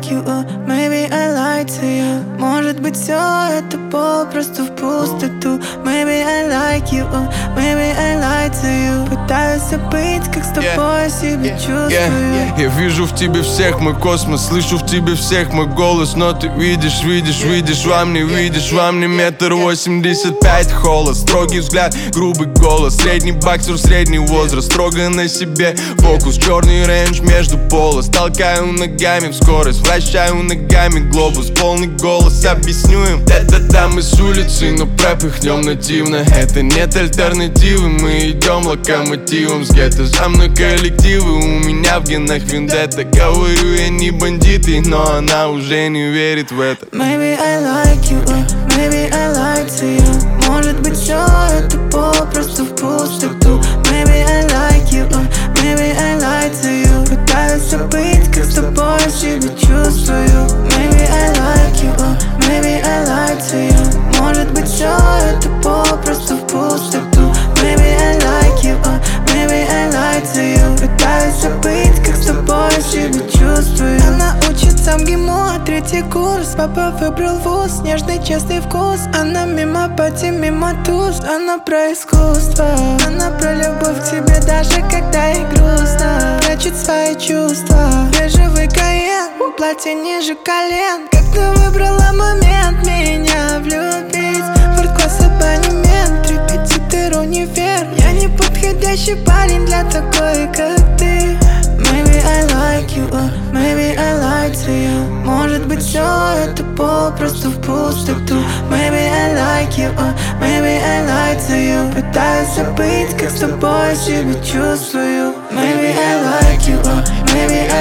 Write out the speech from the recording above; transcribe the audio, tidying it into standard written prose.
like you, maybe I lied to you. Может быть, все это попросту в пустоту. Maybe I like you, maybe I lied to you. Пытаюсь забыть, как с тобой себя чувствую. Я вижу в тебе всех мой космос, слышу в тебе всех мой голос. Но ты видишь во мне, видишь во мне 1,85 м холод. Строгий взгляд, грубый голос, средний боксер, средний возраст. Строго на себе фокус, черный рейндж между полос. Толкаю ногами в скорость, вращаю ногами глобус. Полный голос, объясню им: да-да-да, мы с улицы, но пропихнем нативно. Это нет альтернативы, мы идем локомотивом с гетто. За мной коллективы, у меня в генах вендетта. Говорю, я не бандит, но она уже не верит в это. Maybe I like you, maybe I lied to you. Может быть, все это попросту в пустоту. Maybe I like you, maybe I lied to you. Пытаюсь забыть, как с тобой себя чувствую. Maybe I like you, maybe I lied to you. Может быть, все это попросту в пустоту. Maybe I like you, maybe I lied to you. Пытаюсь забыть, как с тобой себя чувствую. Она учится в ГИМО, 3-й курс. Папа выбрал вуз, нежный честный вкус. Она мимо пати, мимо туз. Она про искусство, она про любовь к тебе, даже когда ей грустно. Прячет свои чувства, бежевый Каен, платье ниже колен. Как ты выбрала момент меня влюбить? Ворд-класс абонемент, репетитор универ. Я не подходящий парень для такой, как ты. Maybe I like you, maybe I lied to you. Может быть, все это попросту в пустоту. Maybe I like you, maybe I lied to you. Пытаюсь забыть, как с тобой себя чувствую. Maybe I like you, maybe I